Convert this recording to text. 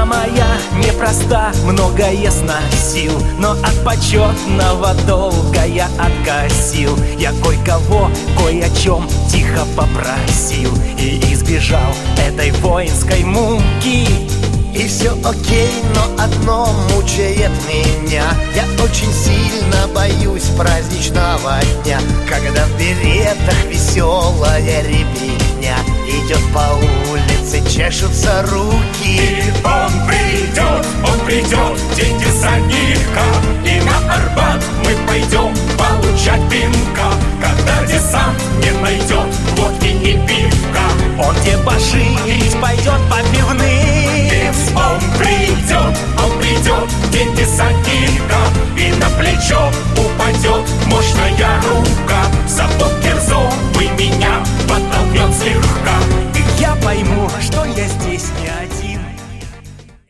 моя непроста, многое сносил, но от почетного долга я откосил. Я кое-кого, кое о чем тихо попросил и избежал этой воинской муки. И все окей, но одно мучает меня. Я очень сильно боюсь праздничного дня, когда в беретах веселая ребятня идет по улице, чешутся руки. И он придет, день десантника, и на Арбат мы пойдем получать пинка. Когда десант не найдет водки и пивка, он дебоширить пойдет по пивным. он придет, день десантника, и на плечо